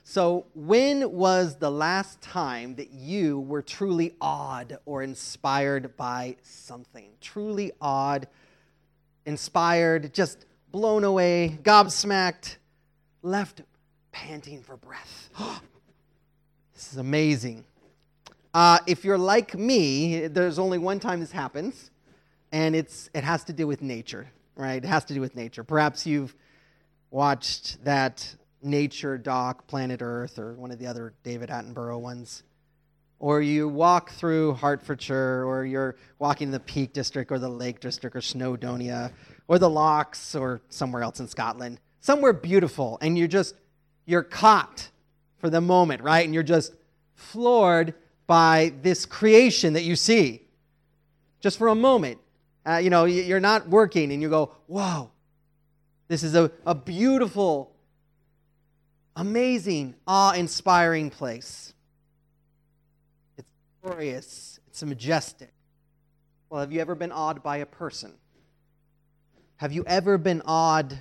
So when was the last time that you were truly awed or inspired by something? Truly awed, inspired, just blown away, gobsmacked, left panting for breath. This is amazing. If you're like me, there's only one time this happens, and it has to do with nature, right? It has to do with nature. Perhaps you've watched that nature doc, Planet Earth, or one of the other David Attenborough ones. Or you walk through Hertfordshire, or you're walking the Peak District, or the Lake District, or Snowdonia, or the Lochs, or somewhere else in Scotland. Somewhere beautiful, and you're caught for the moment, right? And you're just floored by this creation that you see. Just for a moment. You're not working, and you go, whoa, this is a beautiful, amazing, awe-inspiring place. It's glorious. It's majestic. Well, have you ever been awed by a person? Have you ever been awed,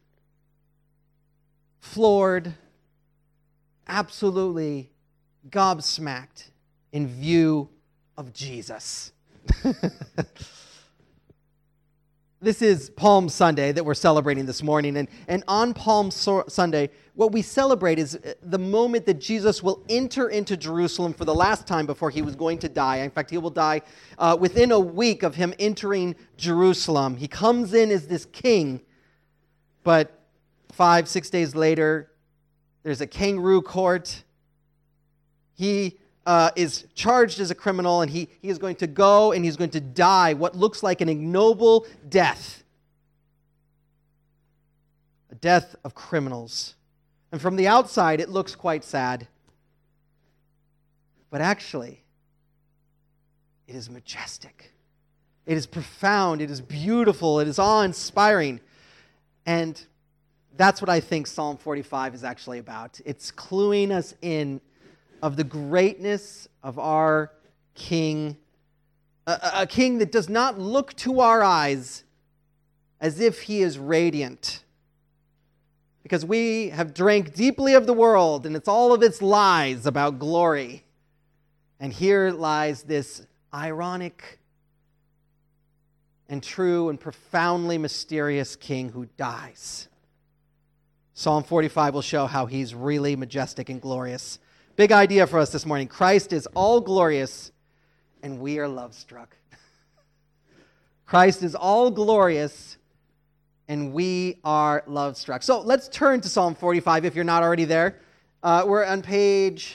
floored, absolutely gobsmacked in view of Jesus? This is Palm Sunday that we're celebrating this morning. And on Palm Sunday, what we celebrate is the moment that Jesus will enter into Jerusalem for the last time before he was going to die. In fact, he will die within a week of him entering Jerusalem. He comes in as this king, but 5-6 days later, there's a kangaroo court. He is charged as a criminal, and he is going to go and he's going to die what looks like an ignoble death. A death of criminals. And from the outside, it looks quite sad. But actually, it is majestic. It is profound. It is beautiful. It is awe-inspiring. And that's what I think Psalm 45 is actually about. It's cluing us in of the greatness of our King, a King that does not look to our eyes as if he is radiant. Because we have drank deeply of the world, and it's all of its lies about glory. And here lies this ironic and true and profoundly mysterious King who dies. Psalm 45 will show how he's really majestic and glorious. Big idea for us this morning. Christ is all glorious, and we are love-struck. Christ is all glorious, and we are love-struck. So let's turn to Psalm 45 if you're not already there. We're on page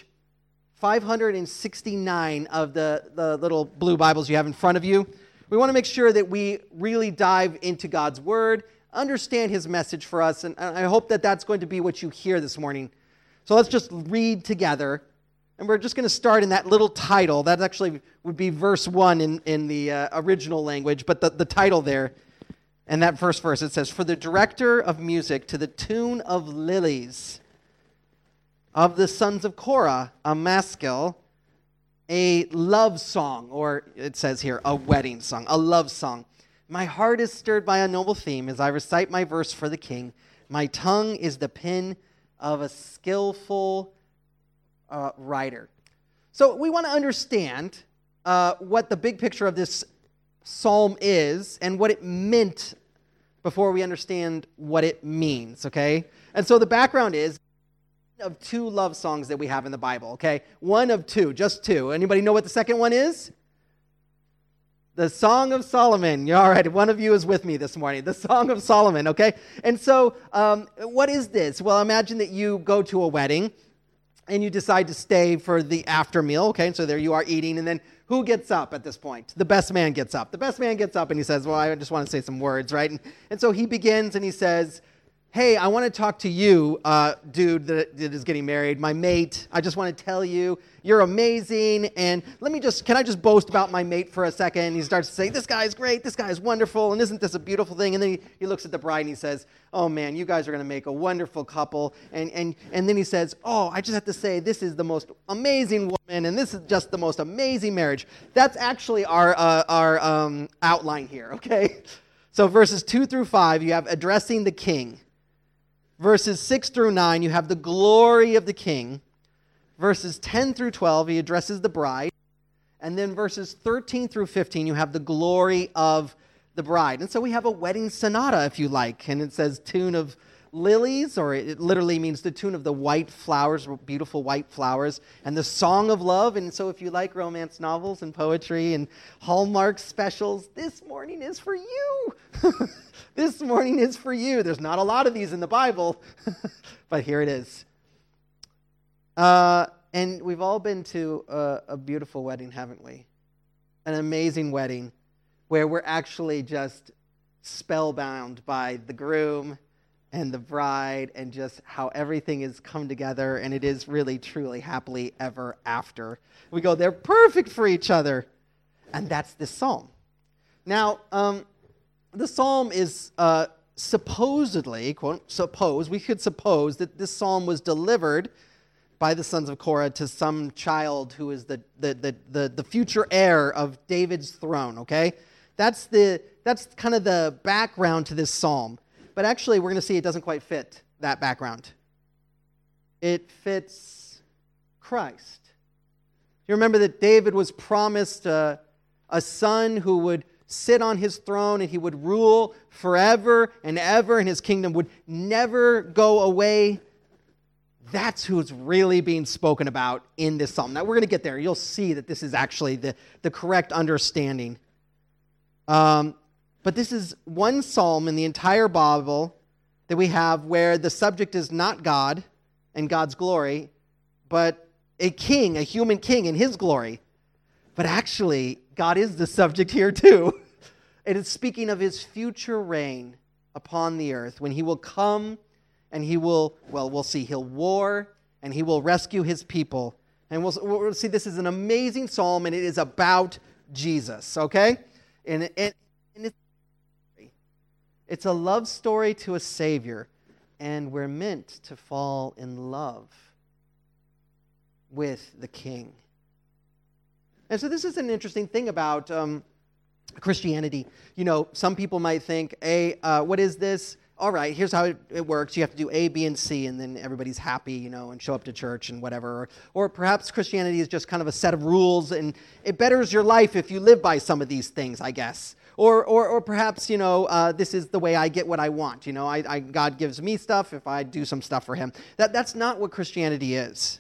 569 of the little blue Bibles you have in front of you. We want to make sure that we really dive into God's Word, understand His message for us, and I hope that that's going to be what you hear this morning. So let's just read together, and we're just going to start in that little title. That actually would be verse 1 in the original language, but the title there, and that first verse, it says, "For the director of music to the tune of lilies, of the sons of Korah, a maskil, a love song," or it says here, a wedding song, a love song. "My heart is stirred by a noble theme as I recite my verse for the king. My tongue is the pen of a skillful writer." So we want to understand what the big picture of this psalm is and what it meant before we understand what it means, okay? And so the background is of two love songs that we have in the Bible, okay? One of two, just two. Anybody know what the second one is? The Song of Solomon. You're all right. One of you is with me this morning. The Song of Solomon, okay? And so what is this? Well, imagine that you go to a wedding and you decide to stay for the after meal, okay? And so there you are eating, and then who gets up at this point? The best man gets up. The best man gets up and he says, well, I just want to say some words, right? And so he begins and he says, hey, I want to talk to you, dude that is getting married, my mate. I just want to tell you, you're amazing. And can I just boast about my mate for a second? He starts to say, this guy's great, this guy's wonderful, and isn't this a beautiful thing? And then he looks at the bride and he says, oh man, you guys are going to make a wonderful couple. And then he says, oh, I just have to say, this is the most amazing woman, and this is just the most amazing marriage. That's actually our outline here, okay? So verses 2 through 5, you have addressing the king. Verses 6 through 9, you have the glory of the king. Verses 10 through 12, he addresses the bride. And then verses 13 through 15, you have the glory of the bride. And so we have a wedding sonata, if you like. And it says tune of lilies, or it literally means the tune of the white flowers, beautiful white flowers, and the song of love. And so if you like romance novels and poetry and Hallmark specials, this morning is for you. This morning is for you. There's not a lot of these in the Bible, but here it is. And we've all been to a beautiful wedding, haven't we? An amazing wedding where we're actually just spellbound by the groom and the bride and just how everything has come together, and it is really, truly happily ever after. We go, they're perfect for each other. And that's this psalm. Now, the psalm is supposedly, we could suppose that this psalm was delivered by the sons of Korah to some child who is the future heir of David's throne, okay? That's kind of the background to this psalm. But actually, we're going to see it doesn't quite fit that background. It fits Christ. You remember that David was promised a son who would sit on his throne and he would rule forever and ever, and his kingdom would never go away. That's who's really being spoken about in this psalm. Now, we're going to get there. You'll see that this is actually the correct understanding. But this is one psalm in the entire Bible that we have where the subject is not God and God's glory, but a king, a human king in his glory. But actually, God is the subject here too. It is speaking of his future reign upon the earth when he will come and he will, we'll see, he'll war and he will rescue his people. And we'll see this is an amazing psalm, and it is about Jesus, okay? And it's a love story to a Savior, and we're meant to fall in love with the King. And so this is an interesting thing about Christianity. You know, some people might think, what is this? All right, here's how it works. You have to do A, B, and C, and then everybody's happy, you know, and show up to church and whatever. Or perhaps Christianity is just kind of a set of rules, and it betters your life if you live by some of these things, I guess. Or perhaps, you know, this is the way I get what I want. You know, God gives me stuff if I do some stuff for him. That's not what Christianity is.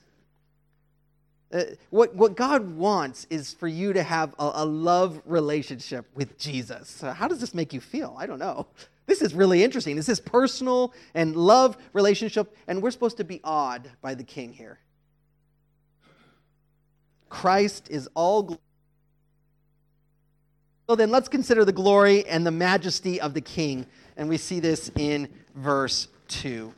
What God wants is for you to have a love relationship with Jesus. How does this make you feel? I don't know. This is really interesting. This is personal and love relationship, and we're supposed to be awed by the King here. Christ is all glory. So then let's consider the glory and the majesty of the King, and we see this in verse 2.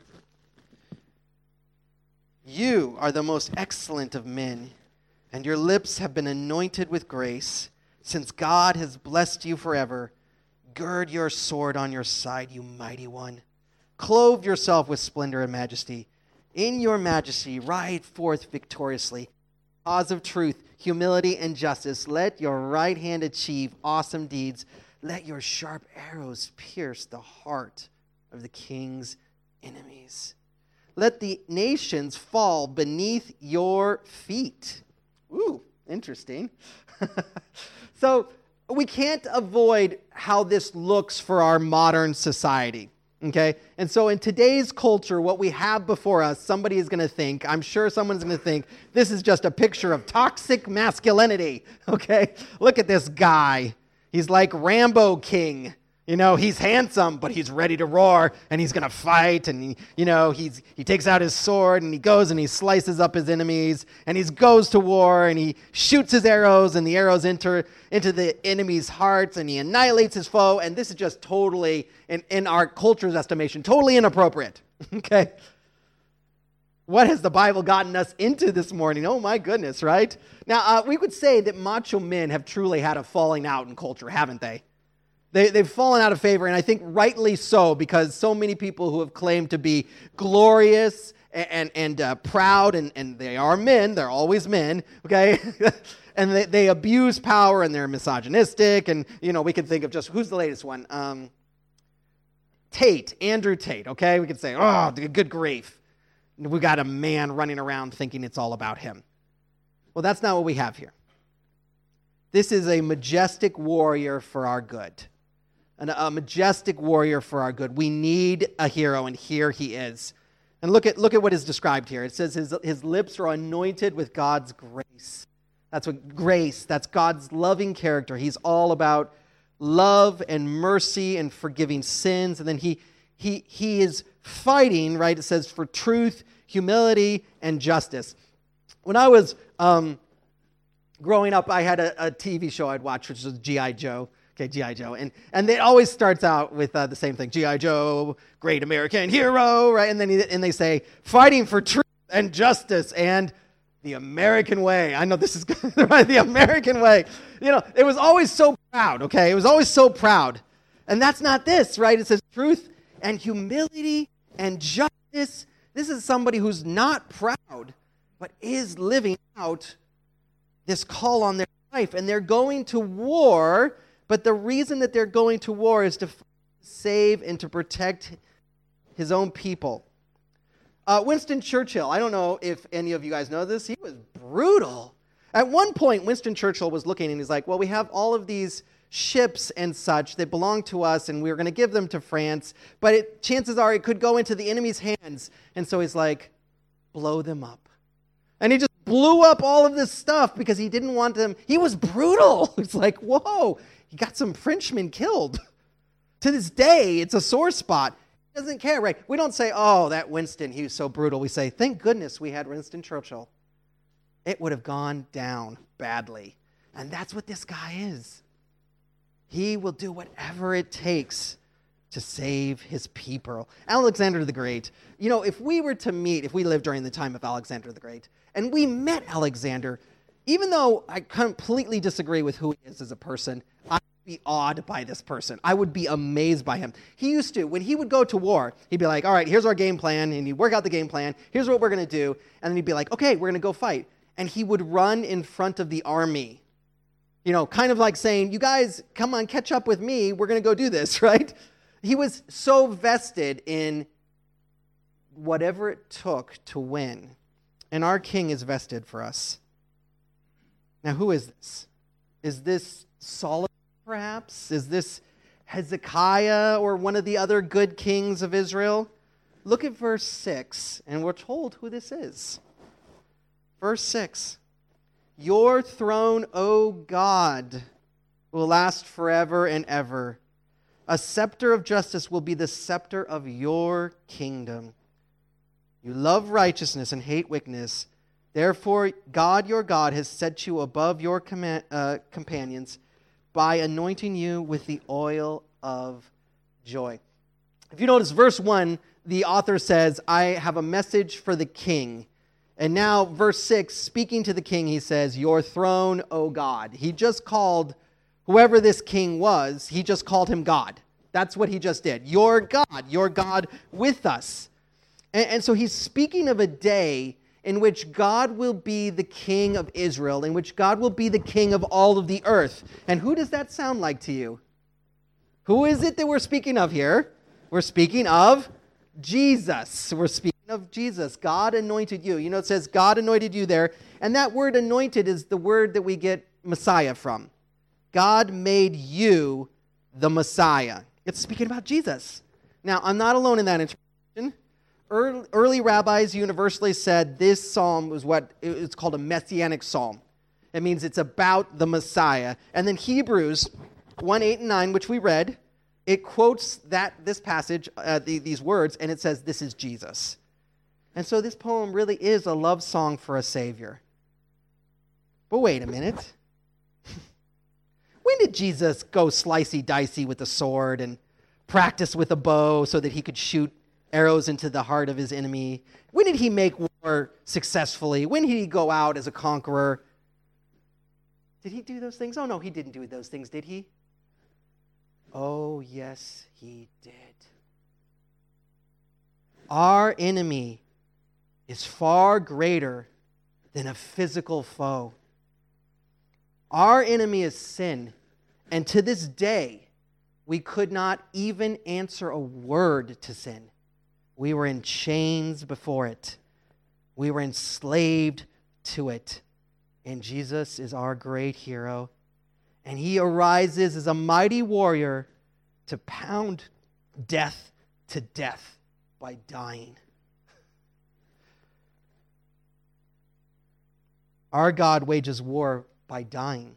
You are the most excellent of men, and your lips have been anointed with grace. Since God has blessed you forever, gird your sword on your side, you mighty one. Clothe yourself with splendor and majesty. In your majesty, ride forth victoriously. Cause of truth, humility, and justice. Let your right hand achieve awesome deeds. Let your sharp arrows pierce the heart of the king's enemies. Let the nations fall beneath your feet. Ooh, interesting. So we can't avoid how this looks for our modern society, okay? And so in today's culture, what we have before us, somebody is going to think, I'm sure someone's going to think, this is just a picture of toxic masculinity, okay? Look at this guy. He's like Rambo King. You know, he's handsome, but he's ready to roar, and he's going to fight, and, he takes out his sword, and he goes and he slices up his enemies, and he goes to war, and he shoots his arrows, and the arrows enter into the enemy's hearts, and he annihilates his foe, and this is just totally, in our culture's estimation, totally inappropriate, okay? What has the Bible gotten us into this morning? Oh, my goodness, right? Now, we could say that macho men have truly had a falling out in culture, haven't they? They've fallen out of favor, and I think rightly so, because so many people who have claimed to be glorious and proud, and they are men, they're always men, okay? And they abuse power, and they're misogynistic, and, we can think of just, who's the latest one? Tate, Andrew Tate, okay? We could say, oh, good grief. We got a man running around thinking it's all about him. Well, that's not what we have here. This is a majestic warrior for our good. A majestic warrior for our good. We need a hero, and here he is. And look at what is described here. It says his lips are anointed with God's grace. That's what grace, that's God's loving character. He's all about love and mercy and forgiving sins. And then he is fighting, right? It says for truth, humility, and justice. When I was growing up, I had a TV show I'd watch, which was G.I. Joe. Okay, G.I. Joe. And it always starts out with the same thing. G.I. Joe, great American hero, right? And then they say, fighting for truth and justice and the American way. I know this is good, right? The American way. You know, it was always so proud, okay? It was always so proud. And that's not this, right? It says truth and humility and justice. This is somebody who's not proud, but is living out this call on their life. And they're going to war, but the reason that they're going to war is to save and to protect his own people. Winston Churchill, I don't know if any of you guys know this, he was brutal. At one point, Winston Churchill was looking and he's like, well, we have all of these ships and such that belong to us and we're going to give them to France, but chances are it could go into the enemy's hands. And so he's like, blow them up. And he just blew up all of this stuff because he didn't want them. He was brutal. It's like, whoa, he got some Frenchmen killed. To this day, it's a sore spot. He doesn't care, right? We don't say, oh, that Winston, he was so brutal. We say, thank goodness we had Winston Churchill. It would have gone down badly. And that's what this guy is. He will do whatever it takes to save his people. Alexander the Great. You know, if we lived during the time of Alexander the Great, and we met Alexander, even though I completely disagree with who he is as a person, I would be awed by this person. I would be amazed by him. He used to, when he would go to war, he'd be like, all right, here's our game plan, and he'd work out the game plan. Here's what we're going to do. And then he'd be like, okay, we're going to go fight. And he would run in front of the army. You know, kind of like saying, you guys, come on, catch up with me. We're going to go do this, right? He was so vested in whatever it took to win. And our king is vested for us. Now, who is this? Is this Solomon, perhaps? Is this Hezekiah or one of the other good kings of Israel? Look at verse 6, and we're told who this is. Verse 6. Your throne, O God, will last forever and ever. A scepter of justice will be the scepter of your kingdom. You love righteousness and hate wickedness. Therefore, God, your God, has set you above your companions by anointing you with the oil of joy. If you notice, verse 1, the author says, I have a message for the king. And now, verse 6, speaking to the king, he says, your throne, O God. He just called whoever this king was, he just called him God. That's what he just did. Your God with us. And so he's speaking of a day in which God will be the king of Israel, in which God will be the king of all of the earth. And who does that sound like to you? Who is it that we're speaking of here? We're speaking of Jesus. We're speaking of Jesus. God anointed you. You know, it says God anointed you there. And that word anointed is the word that we get Messiah from. God made you the Messiah. It's speaking about Jesus. Now, I'm not alone in that interpretation. Early rabbis universally said this psalm was it's called a messianic psalm. It means it's about the Messiah. And then Hebrews 1, 8, and 9, which we read, it quotes this passage, these words, and it says, this is Jesus. And so this poem really is a love song for a Savior. But wait a minute. When did Jesus go slicey-dicey with a sword and practice with a bow so that he could shoot arrows into the heart of his enemy? When did he make war successfully? When did he go out as a conqueror? Did he do those things? Oh, no, he didn't do those things, did he? Oh, yes, he did. Our enemy is far greater than a physical foe. Our enemy is sin. And to this day, We could not even answer a word to sin. We were in chains before it. We were enslaved to it. And Jesus is our great hero. And he arises as a mighty warrior to pound death to death by dying. Our God wages war by dying.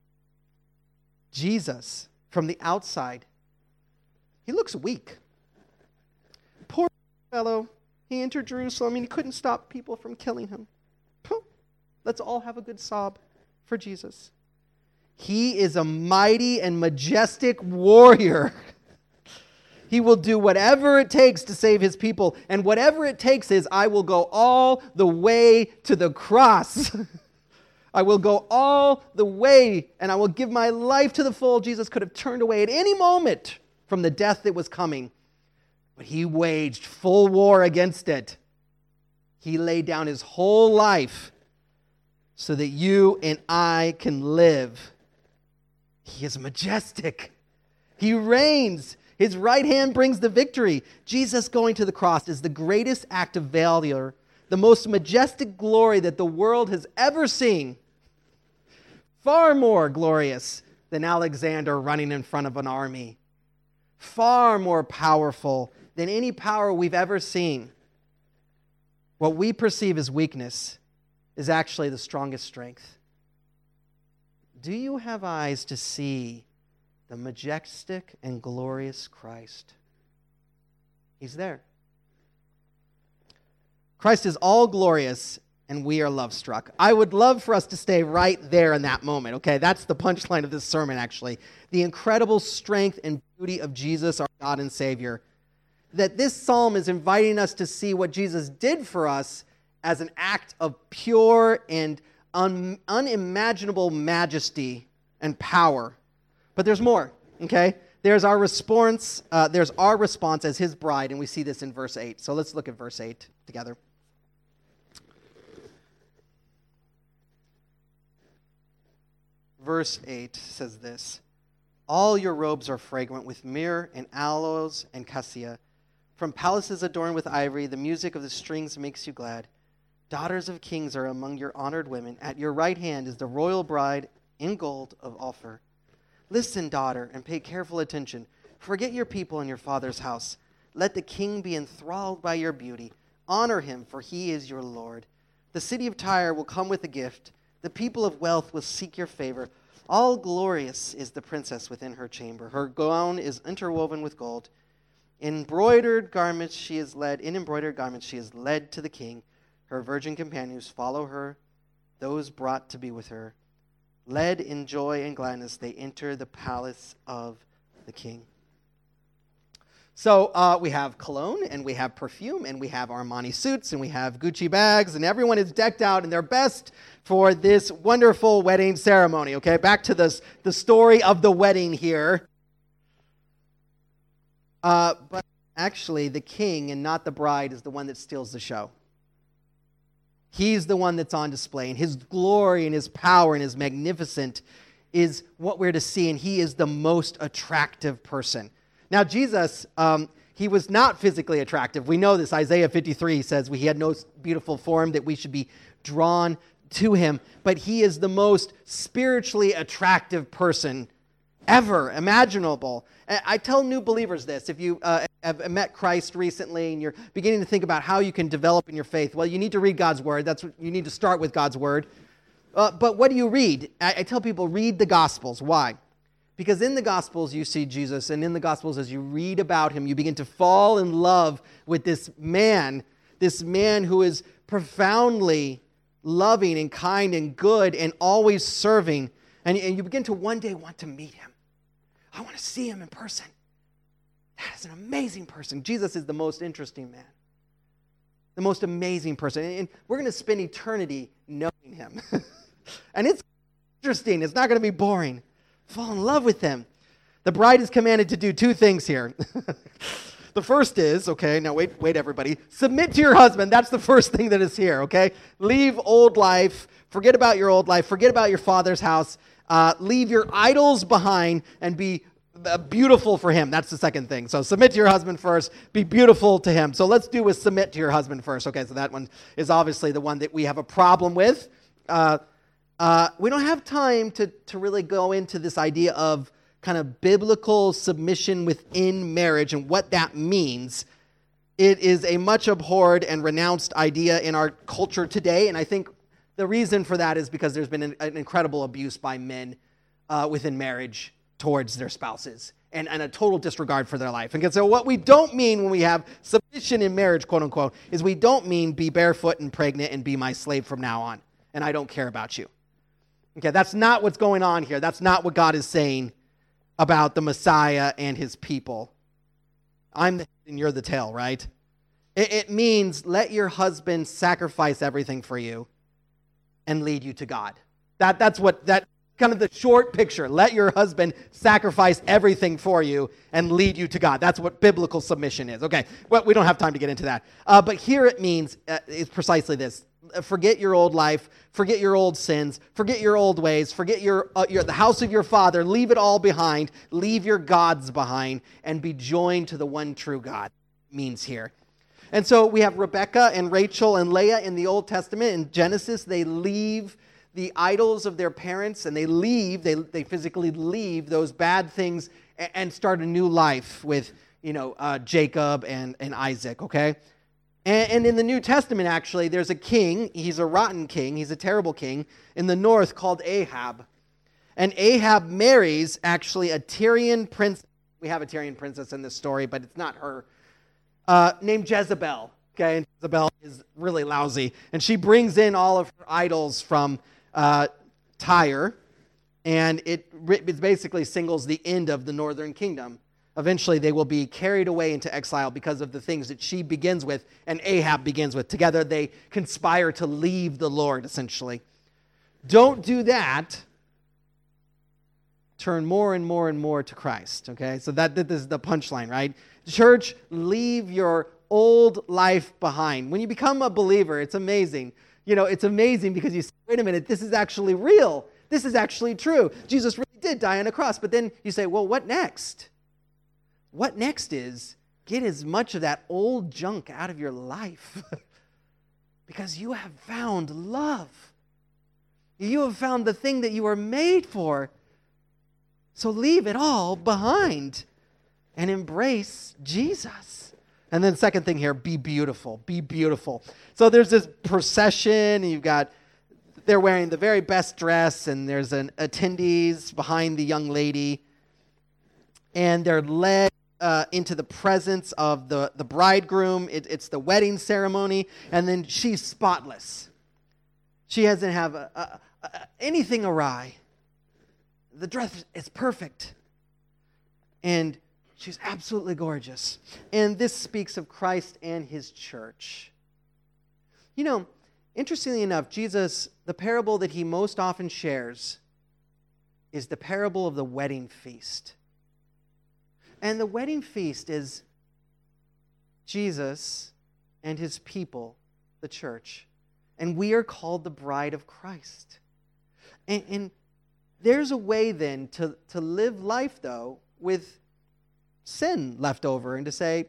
Jesus, from the outside, he looks weak. Poor fellow. He entered Jerusalem and he couldn't stop people from killing him. Let's all have a good sob for Jesus. He is a mighty and majestic warrior. He will do whatever it takes to save his people. And whatever it takes is, I will go all the way to the cross. I will go all the way and I will give my life to the full. Jesus could have turned away at any moment from the death that was coming. But he waged full war against it. He laid down his whole life so that you and I can live. He is majestic. He reigns. His right hand brings the victory. Jesus going to the cross is the greatest act of valor, the most majestic glory that the world has ever seen. Far more glorious than Alexander running in front of an army. Far more powerful than any power we've ever seen. What we perceive as weakness is actually the strongest strength. Do you have eyes to see the majestic and glorious Christ? He's there. Christ is all glorious, and we are love struck. I would love for us to stay right there in that moment, okay? That's the punchline of this sermon, actually. The incredible strength and beauty of Jesus, our God and Savior. That this psalm is inviting us to see what Jesus did for us as an act of pure and unimaginable majesty and power. But there's more, okay? There's our response as his bride, and we see this in verse 8. So let's look at verse 8 together. Verse 8 says this: all your robes are fragrant with myrrh and aloes and cassia. From palaces adorned with ivory, the music of the strings makes you glad. Daughters of kings are among your honored women. At your right hand is the royal bride in gold of Ophir. Listen, daughter, and pay careful attention. Forget your people and your father's house. Let the king be enthralled by your beauty. Honor him, for he is your Lord. The city of Tyre will come with a gift. The people of wealth will seek your favor. All glorious is the princess within her chamber. Her gown is interwoven with gold. In embroidered garments she is led to the king. Her virgin companions follow her, those brought to be with her. Led in joy and gladness, they enter the palace of the king. So we have cologne, and we have perfume, and we have Armani suits, and we have Gucci bags, and everyone is decked out in their best for this wonderful wedding ceremony. Okay, back to the story of the wedding here. But actually, the king and not the bride is the one that steals the show. He's the one that's on display, and his glory and his power and his magnificence is what we're to see, and he is the most attractive person. Now, Jesus, he was not physically attractive. We know this. Isaiah 53 says he had no beautiful form that we should be drawn to him, but he is the most spiritually attractive person ever imaginable. I tell new believers this. If you have met Christ recently and you're beginning to think about how you can develop in your faith, well, you need to read God's Word. That's what you need to start with, God's Word. But what do you read? I tell people, read the Gospels. Why? Because in the Gospels you see Jesus, and in the Gospels as you read about him, you begin to fall in love with this man who is profoundly loving and kind and good and always serving. And you begin to one day want to meet him. I want to see him in person. That is an amazing person. Jesus is the most interesting man. The most amazing person. And we're going to spend eternity knowing him. And it's interesting. It's not going to be boring. Fall in love with him. The bride is commanded to do two things here. The first is, okay, now wait everybody. Submit to your husband. That's the first thing that is here, okay? Leave old life. Forget about your old life. Forget about your father's house. Leave your idols behind and be beautiful for him. That's the second thing. So submit to your husband first. Be beautiful to him. So let's do with submit to your husband first. Okay, so that one is obviously the one that we have a problem with. We don't have time to really go into this idea of kind of biblical submission within marriage and what that means. It is a much abhorred and renounced idea in our culture today, and I think the reason for that is because there's been an incredible abuse by men within marriage towards their spouses and a total disregard for their life. And so what we don't mean when we have submission in marriage, quote unquote, is we don't mean be barefoot and pregnant and be my slave from now on, and I don't care about you. Okay, that's not what's going on here. That's not what God is saying about the Messiah and his people. I'm the head and you're the tail, right? It means let your husband sacrifice everything for you and lead you to God. That's kind of the short picture. Let your husband sacrifice everything for you and lead you to God. That's what biblical submission is. Okay, well, we don't have time to get into that. But here it means, it's precisely this. Forget your old life, forget your old sins, forget your old ways, forget the house of your father, leave it all behind, leave your gods behind, and be joined to the one true God, means here. And so we have Rebekah and Rachel and Leah in the Old Testament. In Genesis, they leave the idols of their parents, and they physically leave those bad things and start a new life with, Jacob and Isaac, okay? And in the New Testament, actually, there's a king. He's a rotten king. He's a terrible king in the north called Ahab. And Ahab marries, actually, a Tyrian princess. We have a Tyrian princess in this story, but it's not her. Named Jezebel. Okay, and Jezebel is really lousy. And she brings in all of her idols from Tyre. And it basically signals the end of the northern kingdom. Eventually, they will be carried away into exile because of the things that she begins with and Ahab begins with. Together, they conspire to leave the Lord, essentially. Don't do that. Turn more and more and more to Christ, okay? So this is the punchline, right? Church, leave your old life behind. When you become a believer, it's amazing. It's amazing because you say, wait a minute, this is actually real. This is actually true. Jesus really did die on a cross. But then you say, well, what next? What next is get as much of that old junk out of your life because you have found love. You have found the thing that you were made for. So leave it all behind and embrace Jesus. And then second thing here, be beautiful. Be beautiful. So there's this procession, and they're wearing the very best dress, and there's an attendees behind the young lady, and they're led into the presence of the bridegroom. It's the wedding ceremony, and then she's spotless. She doesn't have anything awry. The dress is perfect, and she's absolutely gorgeous. And this speaks of Christ and his church. Interestingly enough, Jesus, the parable that he most often shares is the parable of the wedding feast. And the wedding feast is Jesus and his people, the church. And we are called the bride of Christ. And there's a way then to live life, though, with sin left over and to say,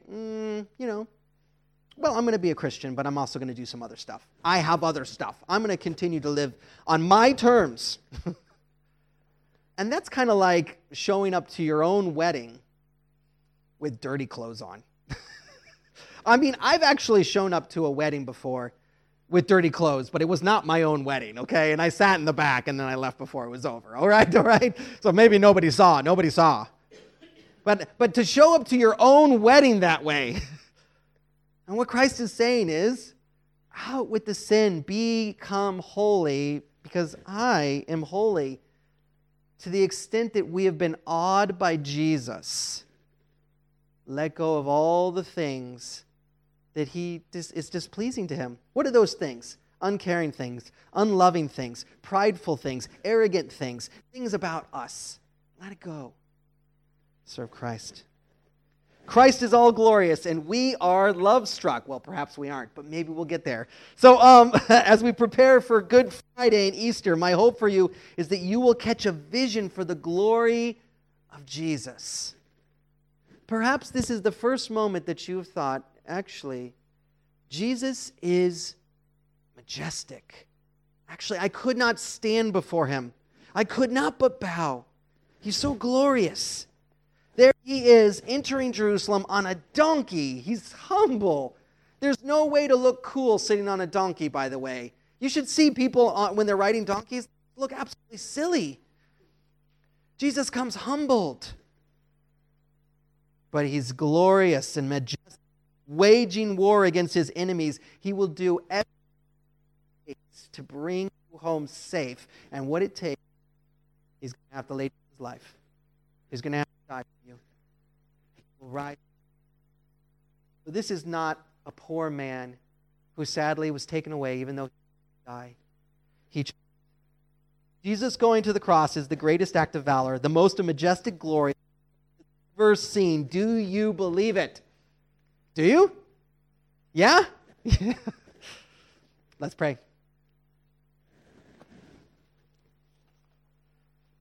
well, I'm going to be a Christian, but I'm also going to do some other stuff. I have other stuff. I'm going to continue to live on my terms. And that's kind of like showing up to your own wedding with dirty clothes on. I mean, I've actually shown up to a wedding before with dirty clothes, but it was not my own wedding, okay? And I sat in the back, and then I left before it was over, all right? So maybe nobody saw. But to show up to your own wedding that way, and what Christ is saying is, out with the sin, become holy, because I am holy. To the extent that we have been awed by Jesus, let go of all the things that is displeasing to him. What are those things? Uncaring things, unloving things, prideful things, arrogant things, things about us. Let it go. Serve Christ. Christ is all glorious, and we are love-struck. Well, perhaps we aren't, but maybe we'll get there. So as we prepare for Good Friday and Easter, my hope for you is that you will catch a vision for the glory of Jesus. Perhaps this is the first moment that you have thought, actually, Jesus is majestic. Actually, I could not stand before him. I could not but bow. He's so glorious. There he is entering Jerusalem on a donkey. He's humble. There's no way to look cool sitting on a donkey, by the way. You should see people when they're riding donkeys look absolutely silly. Jesus comes humbled. But he's glorious and majestic, waging war against his enemies. He will do everything to bring you home safe. And what it takes, he's going to have to lay down his life. He's going to have to die for you. He will rise. But this is not a poor man who sadly was taken away even though he died. Jesus going to the cross is the greatest act of valor, the most majestic glory ever seen. Do you believe it? Do you? Yeah? Let's pray.